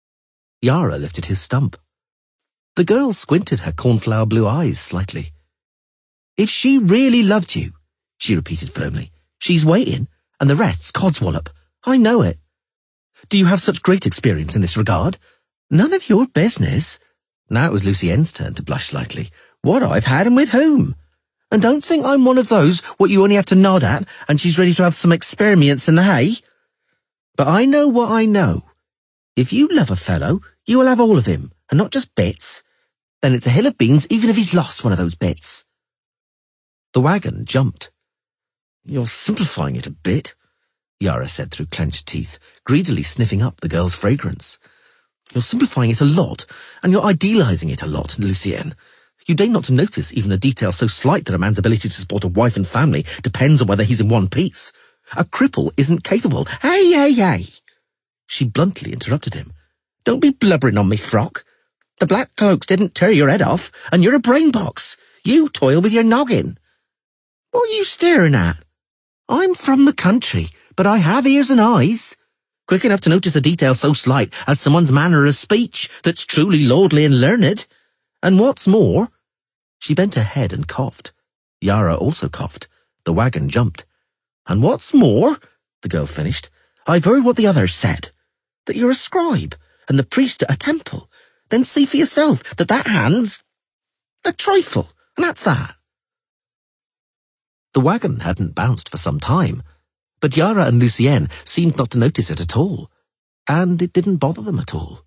Yara lifted his stump. The girl squinted her cornflower blue eyes slightly. If she really loved you, she repeated firmly, she's waiting, and the rest's codswallop. I know it. Do you have such great experience in this regard? None of your business. Now it was Lucien's turn to blush slightly. What I've had and with whom? And don't think I'm one of those what you only have to nod at, and she's ready to have some experiments in the hay. But I know what I know. If you love a fellow, you will have all of him, and not just bits. Then it's a hill of beans even if he's lost one of those bits. The wagon jumped. You're simplifying it a bit, Yara said through clenched teeth, greedily sniffing up the girl's fragrance. You're simplifying it a lot, and you're idealizing it a lot, Lucien. You deign not to notice even a detail so slight that a man's ability to support a wife and family depends on whether he's in one piece. A cripple isn't capable. Hey! She bluntly interrupted him. Don't be blubbering on me, Frock. The black cloaks didn't tear your head off, and you're a brain box. You toil with your noggin. What are you staring at? I'm from the country, but I have ears and eyes. Quick enough to notice a detail so slight as someone's manner of speech that's truly lordly and learned. And what's more... She bent her head and coughed. Yara also coughed. The wagon jumped. And what's more, the girl finished, I've heard what the others said. That you're a scribe, and the priest at a temple. Then see for yourself that hand's a trifle, and that's that. The wagon hadn't bounced for some time, but Yara and Lucien seemed not to notice it at all, and it didn't bother them at all.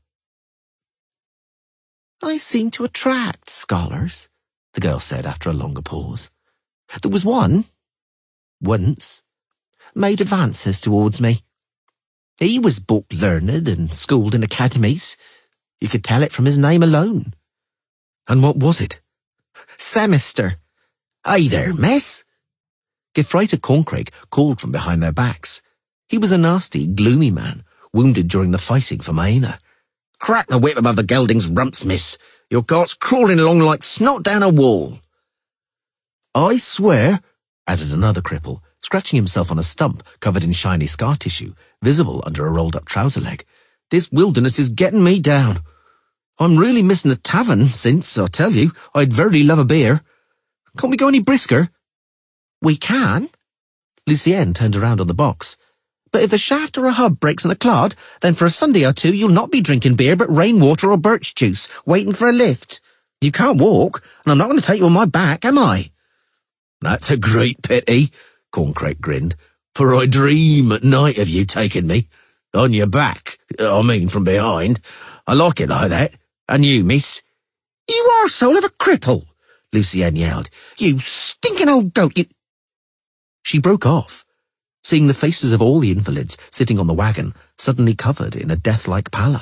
I seem to attract scholars, the girl said after a longer pause. There was one, once, made advances towards me. He was book-learned and schooled in academies. You could tell it from his name alone. And what was it? Semester. Aye there, miss. Gefreiter Corncrake called from behind their backs. He was a nasty, gloomy man, wounded during the fighting for Maena. Crack the whip above the gelding's rumps, miss. Your cart's crawling along like snot down a wall. I swear, added another cripple, scratching himself on a stump covered in shiny scar tissue, visible under a rolled-up trouser leg. This wilderness is getting me down. I'm really missing a tavern since, I tell you, I'd very love a beer. Can't we go any brisker? We can. Lucien turned around on the box. But if the shaft or a hub breaks in a clod, then for a Sunday or two you'll not be drinking beer but rainwater or birch juice, waiting for a lift. You can't walk, and I'm not going to take you on my back, am I? That's a great pity, Corncrake grinned, for I dream at night of you taking me. On your back, I mean from behind. I like it like that. And you, miss? You arsehole of a cripple, Lucien yelled. You stinking old goat, you... She broke off, seeing the faces of all the invalids sitting on the wagon suddenly covered in a death-like pallor.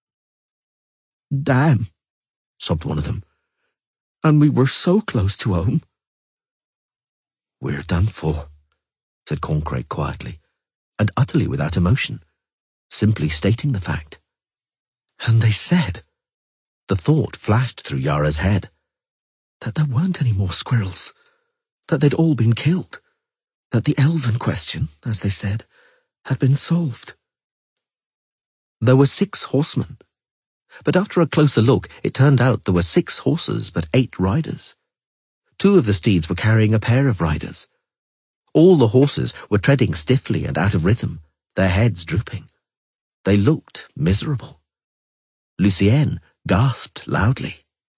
Damn, sobbed one of them. And we were so close to home. We're done for, said Corncrake quietly, and utterly without emotion, simply stating the fact. And they said, the thought flashed through Yara's head, that there weren't any more squirrels, that they'd all been killed, that the elven question, as they said, had been solved. There were 6 horsemen, but after a closer look it turned out there were 6 horses but 8 riders. 2 of the steeds were carrying a pair of riders. All the horses were treading stiffly and out of rhythm, their heads drooping. They looked miserable. Lucien gasped loudly.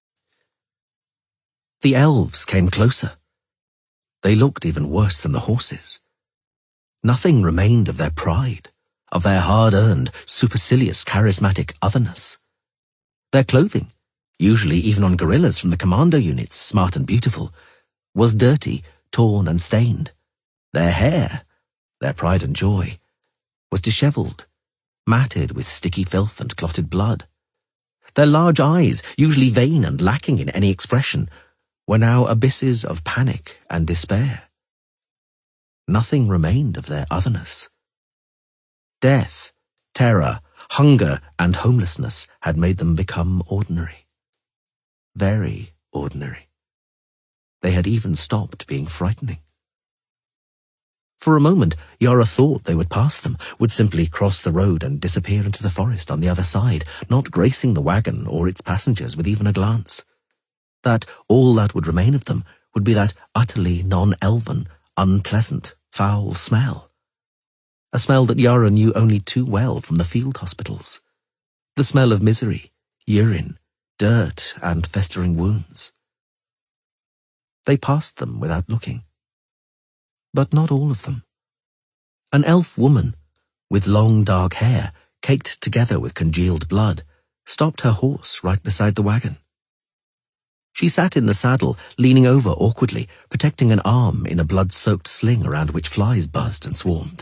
The elves came closer. They looked even worse than the horses. Nothing remained of their pride, of their hard-earned, supercilious, charismatic otherness. Their clothing, usually even on guerrillas from the commando units, smart and beautiful, was dirty, torn and stained. Their hair, their pride and joy, was dishevelled, matted with sticky filth and clotted blood. Their large eyes, usually vain and lacking in any expression, were now abysses of panic and despair. Nothing remained of their otherness. Death, terror, hunger, and homelessness had made them become ordinary. Very ordinary. They had even stopped being frightening. For a moment, Yara thought they would pass them, would simply cross the road and disappear into the forest on the other side, not gracing the wagon or its passengers with even a glance. That all that would remain of them would be that utterly non-elven, unpleasant, foul smell. A smell that Yara knew only too well from the field hospitals. The smell of misery, urine, dirt, and festering wounds. They passed them without looking. But not all of them. An elf woman, with long dark hair, caked together with congealed blood, stopped her horse right beside the wagon. She sat in the saddle, leaning over awkwardly, protecting an arm in a blood-soaked sling around which flies buzzed and swarmed.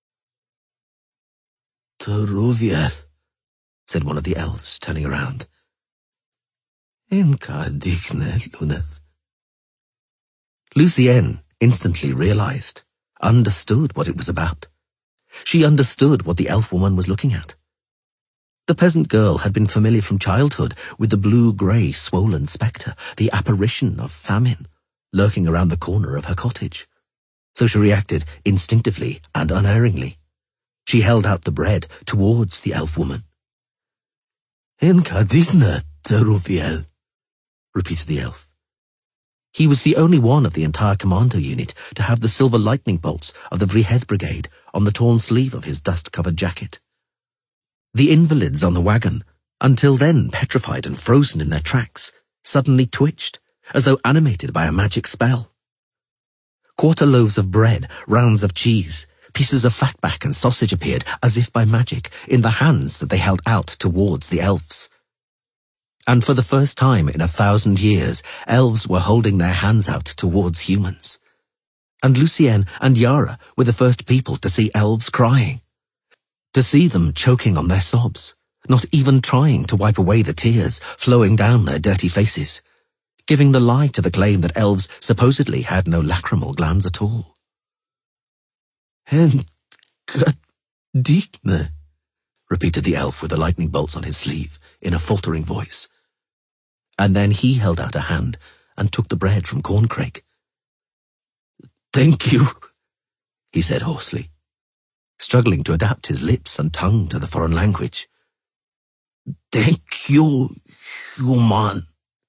Teruviel, said one of the elves, turning around. Inka digne luneth. Lucienne instantly realized, understood what it was about. She understood what the elf woman was looking at. The peasant girl had been familiar from childhood with the blue-grey swollen spectre, the apparition of famine, lurking around the corner of her cottage. So she reacted instinctively and unerringly. She held out the bread towards the elf woman. Inka digne, Teruviel, repeated the elf. He was the only one of the entire commando unit to have the silver lightning bolts of the Vriheth Brigade on the torn sleeve of his dust-covered jacket. The invalids on the wagon, until then petrified and frozen in their tracks, suddenly twitched, as though animated by a magic spell. Quarter loaves of bread, rounds of cheese, pieces of fatback and sausage appeared, as if by magic, in the hands that they held out towards the elves. And for the first time in 1,000 years, elves were holding their hands out towards humans. And Lucienne and Yara were the first people to see elves crying. To see them choking on their sobs, not even trying to wipe away the tears flowing down their dirty faces, giving the lie to the claim that elves supposedly had no lacrimal glands at all. Inka digne, repeated the elf with the lightning bolts on his sleeve, in a faltering voice. And then he held out a hand and took the bread from Corncrake. Thank you, he said hoarsely, struggling to adapt his lips and tongue to the foreign language. Thank you, human.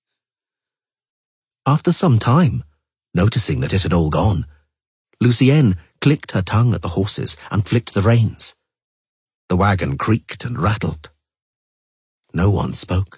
After some time, noticing that it had all gone, Lucienne clicked her tongue at the horses and flicked the reins. The wagon creaked and rattled. No one spoke.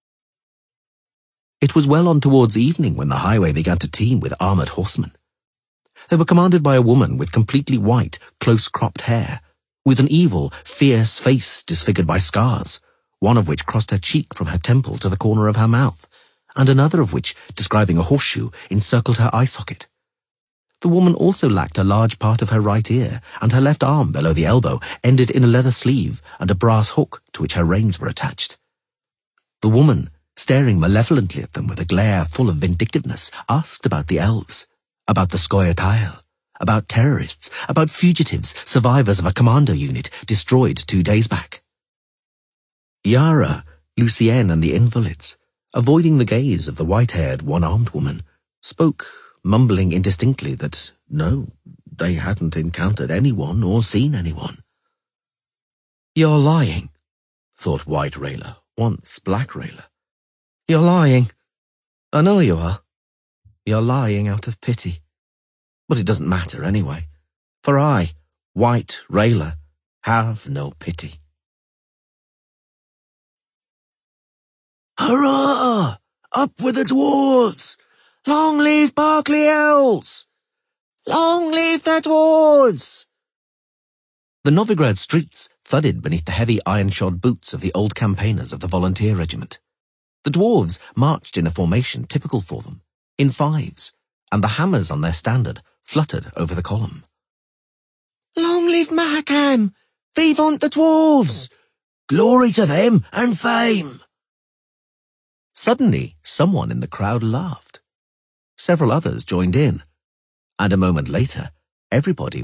It was well on towards evening when the highway began to teem with armoured horsemen. They were commanded by a woman with completely white, close-cropped hair, with an evil, fierce face disfigured by scars, one of which crossed her cheek from her temple to the corner of her mouth, and another of which, describing a horseshoe, encircled her eye socket. The woman also lacked a large part of her right ear, and her left arm below the elbow ended in a leather sleeve and a brass hook to which her reins were attached. The woman, staring malevolently at them with a glare full of vindictiveness, asked about the elves, about the Scoia'tael, about terrorists, about fugitives, survivors of a commando unit destroyed 2 days back. Yara, Lucienne, and the invalids, avoiding the gaze of the white-haired, one-armed woman, spoke, mumbling indistinctly that, no, they hadn't encountered anyone or seen anyone. You're lying, thought White Rayla, once Black Rayla. You're lying. I know you are. You're lying out of pity. But it doesn't matter anyway, for I, White Rayla, have no pity. Hurrah! Up with the dwarves! Long live Berkeley Elves! Long live the dwarves! The Novigrad streets thudded beneath the heavy iron-shod boots of the old campaigners of the volunteer regiment. The dwarves marched in a formation typical for them, in fives, and the hammers on their standard fluttered over the column. Long live Mahakam, Vivant the dwarves! Glory to them and fame! Suddenly, someone in the crowd laughed. Several others joined in, and a moment later, everybody